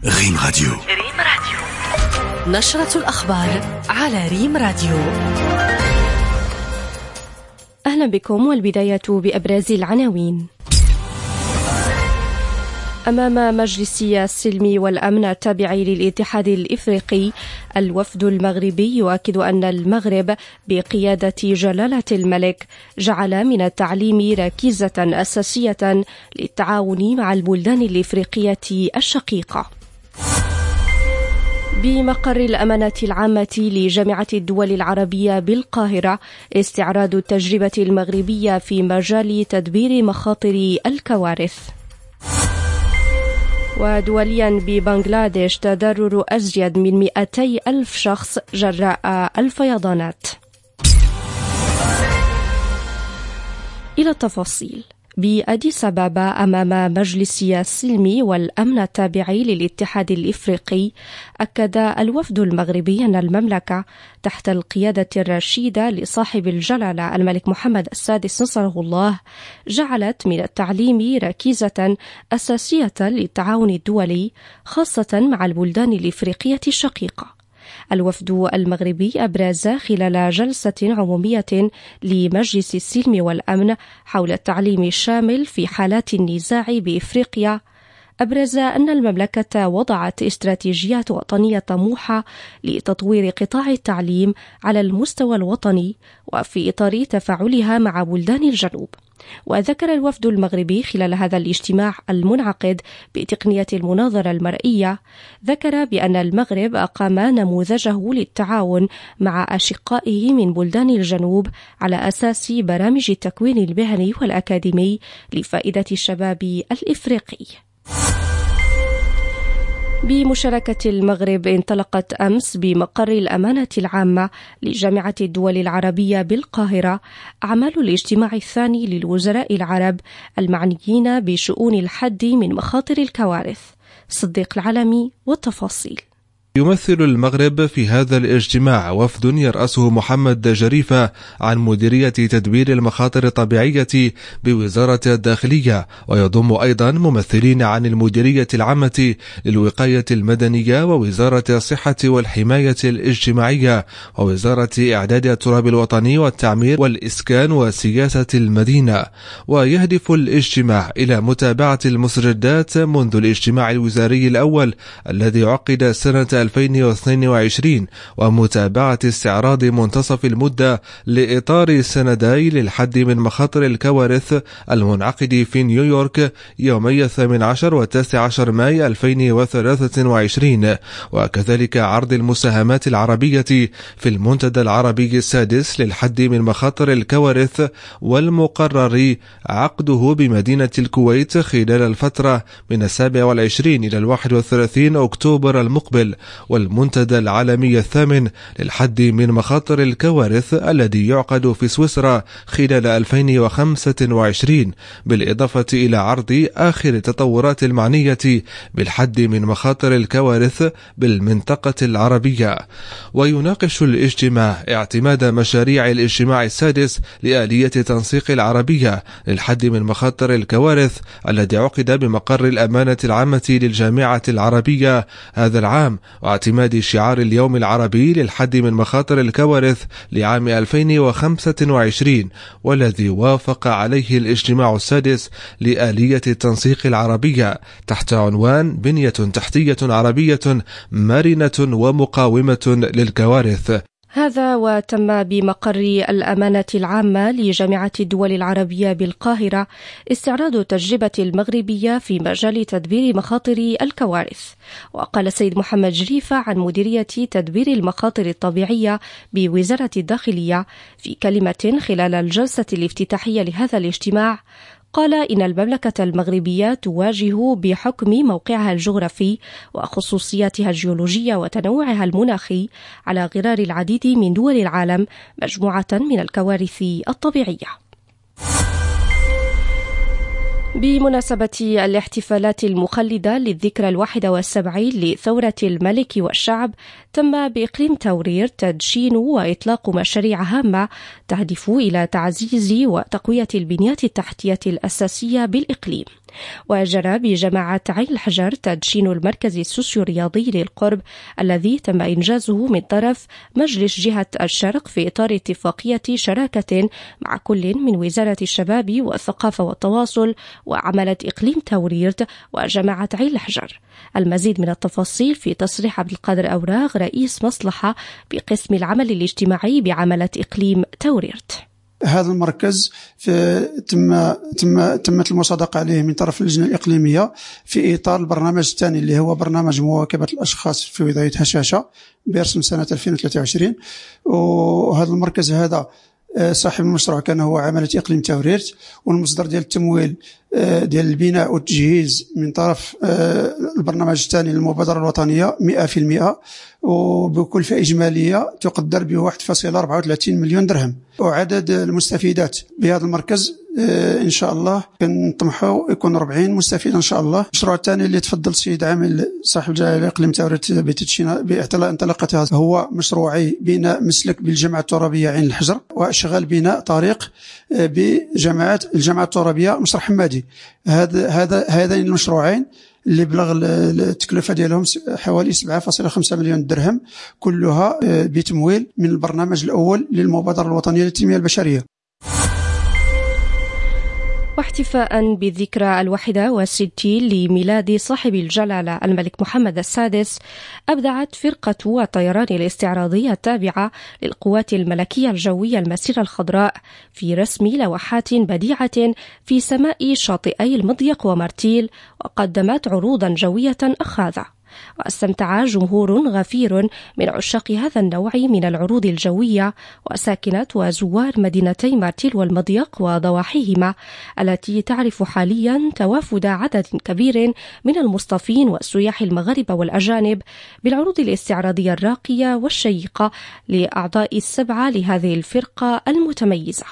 ريم راديو. نشرة الأخبار على ريم راديو. أهلا بكم، والبداية بأبرز العناوين. أمام مجلس السلم والأمن التابع للاتحاد الإفريقي، الوفد المغربي يؤكد أن المغرب بقيادة جلالة الملك جعل من التعليم ركيزة أساسية للتعاون مع البلدان الإفريقية الشقيقة. بمقر الأمانة العامة لجامعة الدول العربية بالقاهرة، استعراض التجربة المغربية في مجال تدبير مخاطر الكوارث. ودوليا ببنغلاديش، تضرر أزيد من 200,000 شخص جراء الفيضانات. إلى التفاصيل. بأديس أبابا أمام مجلس السلم والأمن التابع للاتحاد الإفريقي، أكد الوفد المغربي أن المملكة تحت القيادة الرشيدة لصاحب الجلالة الملك محمد السادس نصره الله جعلت من التعليم ركيزة أساسية للتعاون الدولي، خاصة مع البلدان الإفريقية الشقيقة. الوفد المغربي أبرز خلال جلسة عمومية لمجلس السلم والأمن حول التعليم الشامل في حالات النزاع بإفريقيا، أبرز أن المملكة وضعت استراتيجيات وطنية طموحة لتطوير قطاع التعليم على المستوى الوطني وفي إطار تفاعلها مع بلدان الجنوب. وذكر الوفد المغربي خلال هذا الاجتماع المنعقد بتقنية المناظرة المرئية، ذكر بأن المغرب أقام نموذجه للتعاون مع أشقائه من بلدان الجنوب على أساس برامج التكوين المهني والأكاديمي لفائدة الشباب الإفريقي. بمشاركة المغرب، انطلقت أمس بمقر الأمانة العامة لجامعة الدول العربية بالقاهرة أعمال الاجتماع الثاني للوزراء العرب المعنيين بشؤون الحد من مخاطر الكوارث. صديق العلمي والتفاصيل. يمثل المغرب في هذا الاجتماع وفد يرأسه محمد جريفة عن مديرية تدبير المخاطر الطبيعية بوزارة الداخلية، ويضم أيضا ممثلين عن المديرية العامة للوقاية المدنية ووزارة الصحة والحماية الاجتماعية ووزارة إعداد التراب الوطني والتعمير والإسكان وسياسة المدينة. ويهدف الاجتماع إلى متابعة المستجدات منذ الاجتماع الوزاري الأول الذي عقد سنة 2022 ومتابعة استعراض منتصف المدة لإطار سندي للحد من مخاطر الكوارث المنعقد في نيويورك يومي 18 و 19 ماي 2023، وكذلك عرض المساهمات العربية في المنتدى العربي السادس للحد من مخاطر الكوارث، والمقرر عقده بمدينة الكويت خلال الفترة من 27 إلى 31 أكتوبر المقبل، والمنتدى العالمي الثامن للحد من مخاطر الكوارث الذي يعقد في سويسرا خلال 2025، بالإضافة إلى عرض آخر التطورات المعنية بالحد من مخاطر الكوارث بالمنطقة العربية. ويناقش الاجتماع اعتماد مشاريع الاجتماع السادس لآلية تنسيق العربية للحد من مخاطر الكوارث الذي عقد بمقر الأمانة العامة للجامعة العربية هذا العام، واعتماد شعار اليوم العربي للحد من مخاطر الكوارث لعام 2025، والذي وافق عليه الاجتماع السادس لآلية التنسيق العربية تحت عنوان بنية تحتية عربية مرنة ومقاومة للكوارث. هذا وتم بمقر الأمانة العامة لجامعة الدول العربية بالقاهرة استعراض التجربة المغربية في مجال تدبير مخاطر الكوارث. وقال السيد محمد جريفة عن مديرية تدبير المخاطر الطبيعية بوزارة الداخلية في كلمة خلال الجلسة الافتتاحية لهذا الاجتماع، قال إن المملكة المغربية تواجه بحكم موقعها الجغرافي وخصوصياتها الجيولوجية وتنوعها المناخي على غرار العديد من دول العالم مجموعة من الكوارث الطبيعية. بمناسبة الاحتفالات المخلدة للذكرى 71 لثورة الملك والشعب، تم بإقليم تورير تدشين وإطلاق مشاريع هامة تهدف إلى تعزيز وتقوية البنيات التحتية الأساسية بالإقليم. وجرى بجماعة عين الحجر تدشين المركز السوسيو-رياضي للقرب الذي تم إنجازه من طرف مجلس جهة الشرق في إطار اتفاقية شراكة مع كل من وزارة الشباب والثقافة والتواصل وعملة إقليم توريرت وجماعة عين الحجر. المزيد من التفاصيل في تصريح عبد القادر أوراغ رئيس مصلحة بقسم العمل الاجتماعي بعملة إقليم توريرت. هذا المركز تمت المصادقة عليه من طرف اللجنة الإقليمية في إطار البرنامج الثاني اللي هو برنامج مواكبة الأشخاص في وضعية هشاشة برسم سنة 2023. وهذا المركز هذا صاحب المشروع كان هو عملة إقليم توريرت، والمصدر ديال التمويل ديال البناء والتجهيز من طرف البرنامج الثاني للمبادرة الوطنية 100%، وبكلفة إجمالية تقدر ب 1.34 مليون درهم. وعدد المستفيدات بهذا المركز إن شاء الله كنطمحوا يكون 40 مستفيد إن شاء الله. المشروع الثاني اللي تفضل السيد عامل صاحب الجلالة إقليم توريرت بانطلاقتها هو مشروعي بناء مسلك بالجامعة الترابية عين الحجر، وإشغال بناء طريق بجامعة الجامعة الترابية مصر حمادي. هذين المشروعين اللي بلغ التكلفة ديالهم حوالي 7.5 مليون درهم، كلها بتمويل من البرنامج الأول للمبادرة الوطنية للتنمية البشرية. واحتفاء بالذكرى 61 لميلاد صاحب الجلالة الملك محمد السادس، أبدعت فرقة الطيران الاستعراضي التابعة للقوات الملكية الجوية المسيرة الخضراء في رسم لوحات بديعة في سماء شاطئي المضيق ومرتيل، وقدمت عروضا جوية أخاذة. واستمتع جمهور غفير من عشاق هذا النوع من العروض الجوية وساكنة وزوار مدينتي مارتيل والمضيق وضواحيهما، التي تعرف حاليا توافد عدد كبير من المصطفين والسياح المغاربة والأجانب بالعروض الاستعراضية الراقية والشيقة لأعضاء السبعة لهذه الفرقة المتميزة.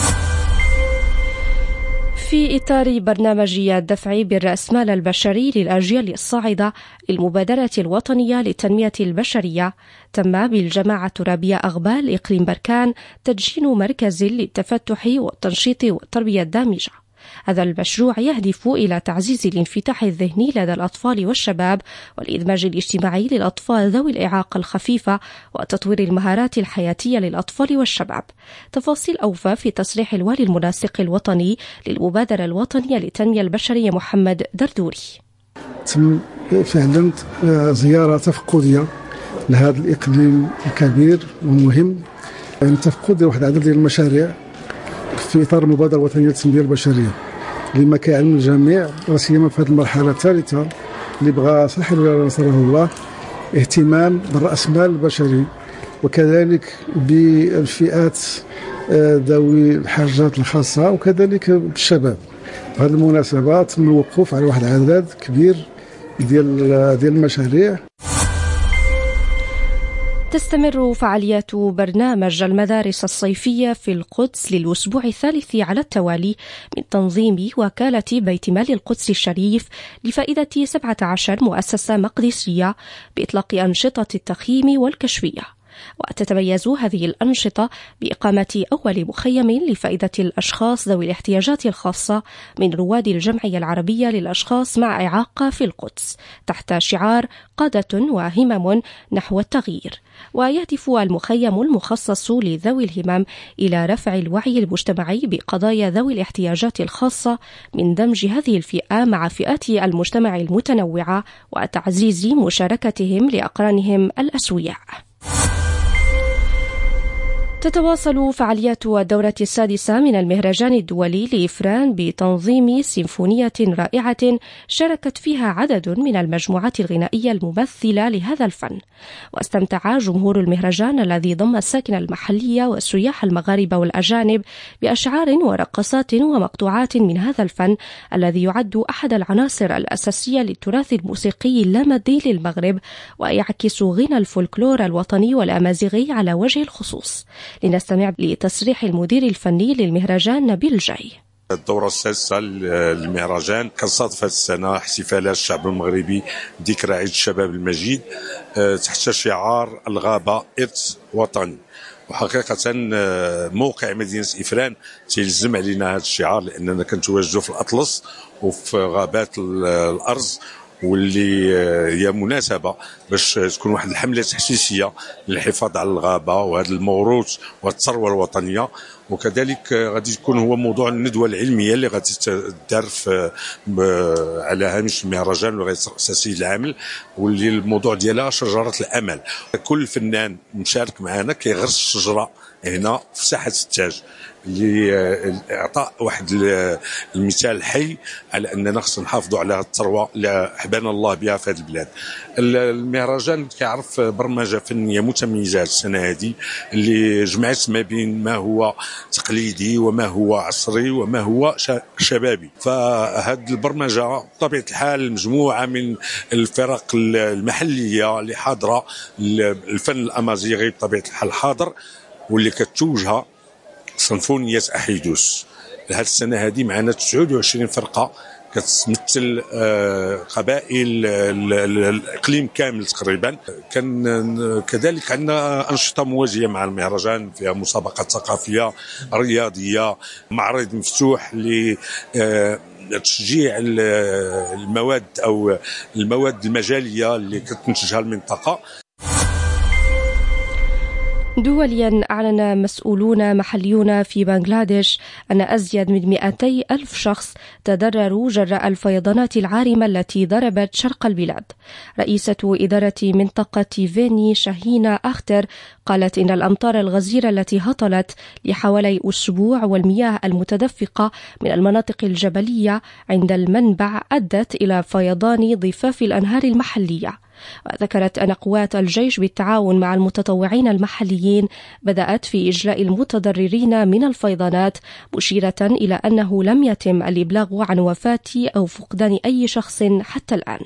في إطار برنامج الدفع بالرأسمال البشري للأجيال الصاعدة للمبادرة الوطنية للتنمية البشرية، تم بالجماعة الترابية أغبال إقليم بركان تدشين مركز للتفتح والتنشيط والتربية الدامجة. هذا المشروع يهدف إلى تعزيز الانفتاح الذهني لدى الأطفال والشباب والإدماج الاجتماعي للأطفال ذوي الإعاقة الخفيفة وتطوير المهارات الحياتية للأطفال والشباب. تفاصيل أوفى في تصريح الوالي المنسق الوطني للمبادرة الوطنية للتنمية البشرية محمد دردوري. تم فعلا زيارة تفقدية لهذا الإقليم الكبير ومهم، تفقد واحد العدد ديال المشاريع في إطار المبادرة الوطنية للتنمية البشرية لما كيعلم الجميع، وسيما في هذه المرحلة الثالثة اللي بغى صاحب الجلالة نصره الله اهتمام بالرأسمال البشري وكذلك بالفئات ذوي الحاجات الخاصة وكذلك بالشباب. بهذه المناسبة تم الوقوف على واحد العدد كبير ديال المشاريع. تستمر فعاليات برنامج المدارس الصيفية في القدس للأسبوع الثالث على التوالي من تنظيم وكالة بيت مال القدس الشريف لفائدة 17 مؤسسة مقدسية بإطلاق أنشطة التخييم والكشفية. وتتميز هذه الأنشطة بإقامة أول مخيم لفائدة الأشخاص ذوي الاحتياجات الخاصة من رواد الجمعية العربية للأشخاص مع إعاقة في القدس تحت شعار قادة وهمم نحو التغيير. ويهدف المخيم المخصص لذوي الهمم إلى رفع الوعي المجتمعي بقضايا ذوي الاحتياجات الخاصة من دمج هذه الفئة مع فئات المجتمع المتنوعة وتعزيز مشاركتهم لأقرانهم الأسوياء. تتواصل فعاليات الدورة السادسة من المهرجان الدولي لإفران بتنظيم سيمفونية رائعة شاركت فيها عدد من المجموعات الغنائية الممثلة لهذا الفن. واستمتع جمهور المهرجان الذي ضم الساكنة المحلية والسياح المغاربة والأجانب بأشعار ورقصات ومقطوعات من هذا الفن الذي يعد أحد العناصر الأساسية للتراث الموسيقي اللامادي للمغرب، ويعكس غنى الفولكلور الوطني والأمازيغي على وجه الخصوص. لنستمع لتصريح المدير الفني للمهرجان نبيل جاي. الدورة السادسة للمهرجان كنصادف هذه السنة احتفالات الشعب المغربي ذكرى عيد الشباب المجيد تحت شعار الغابة إرث وطني. وحقيقة موقع مدينة إفران تيلزم علينا هذا الشعار، لأننا كنتواجدوا في الأطلس وفي غابات الأرز، واللي هي مناسبة باش تكون واحد الحملة تحسيسية للحفاظ على الغابة وهذا الموروث والثروة الوطنية. وكذلك غادي يكون هو موضوع الندوة العلمية اللي غادي تدار على هامش المهرجان اللي غيترأس العامل، واللي الموضوع ديالها شجرة الأمل. كل فنان مشارك معنا كيغرس شجرة هنا في ساحة التاج، لإعطاء واحد المثال حي على أننا خصنا نحافظوا على الثروة اللي حبانا الله بها في هذه البلاد. المهرجان كيعرف برمجة فنية متميزة السنة هذه، اللي جمعت ما بين ما هو تقليدي وما هو عصري وما هو شبابي. فهذه البرمجة بطبيعة الحال مجموعة من الفرق المحلية اللي حاضرة، الفن الأمازيغي بطبيعة الحال حاضر، واللي كتوجها سيمفونية أحيدوس. هذه السنة هذه معنا 29 فرقة كتمثل قبائل الإقليم كامل تقريبا. كان كذلك عندنا أنشطة موازية مع المهرجان، فيها مسابقات ثقافية رياضية، معرض مفتوح لتشجيع المواد أو المواد المجالية اللي كتنتجها المنطقة. دوليا، أعلن مسؤولون محليون في بنغلاديش أن أزيد من 200,000 شخص تضرروا جراء الفيضانات العارمة التي ضربت شرق البلاد. رئيسة إدارة منطقة فيني شاهينة أختر قالت إن الأمطار الغزيرة التي هطلت لحوالي أسبوع والمياه المتدفقة من المناطق الجبلية عند المنبع أدت إلى فيضان ضفاف الأنهار المحلية. وذكرت أن قوات الجيش بالتعاون مع المتطوعين المحليين بدأت في إجلاء المتضررين من الفيضانات، مشيرة إلى أنه لم يتم الإبلاغ عن وفاة أو فقدان أي شخص حتى الآن.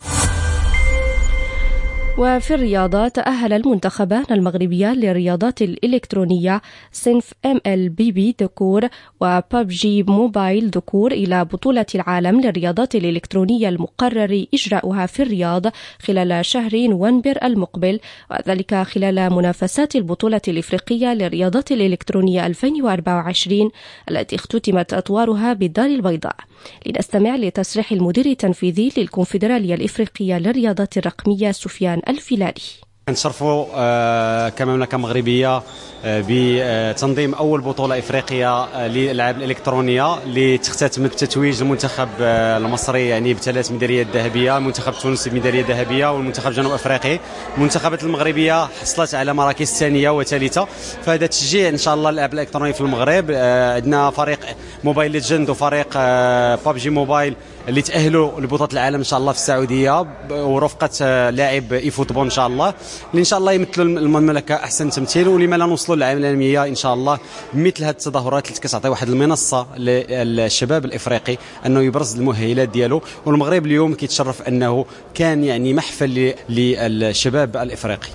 وفي الرياضة، تأهل المنتخبان المغربيان للرياضات الإلكترونية صنف MLBB ذكور وبابجي موبايل ذكور إلى بطولة العالم للرياضات الإلكترونية المقرر إجراؤها في الرياض خلال شهر نوفمبر المقبل، وذلك خلال منافسات البطولة الإفريقية للرياضات الإلكترونية 2024 التي اختتمت أطوارها بالدار البيضاء. لنستمع لتصريح المدير التنفيذي للكونفدرالية الإفريقية للرياضات الرقمية سفيان الفيلالي. نشرفوا كمملكة مغربية بتنظيم أول بطولة إفريقية للألعاب الإلكترونية اللي تختتم بتتويج المنتخب المصري يعني ب3 ميداليات ذهبية، المنتخب التونسي بميدالية ذهبية، والمنتخب الجنوب أفريقي. المنتخبات المغربية حصلت على مراكز ثانية وثالثة. فهذا تشجيع إن شاء الله الألعاب الإلكترونية في المغرب. عندنا فريق موبايل ليجند وفريق بابجي موبايل اللي تأهلوا لبطولة العالم إن شاء الله في السعودية ورفقة لاعب إي فوتبول إن شاء الله، اللي إن شاء الله يمثلوا المملكة أحسن تمثيل، ولما لا نوصلوا للعالم العالمية إن شاء الله بمثل هذه التظاهرات اللي كتعطي واحد المنصة للشباب الإفريقي أنه يبرز المؤهلات ديالو. والمغرب اليوم كيتشرف أنه كان يعني محفل للشباب الإفريقي.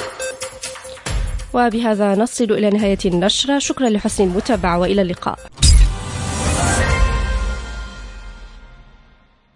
وبهذا نصل إلى نهاية النشرة. شكرا لحسن المتابعة وإلى اللقاء.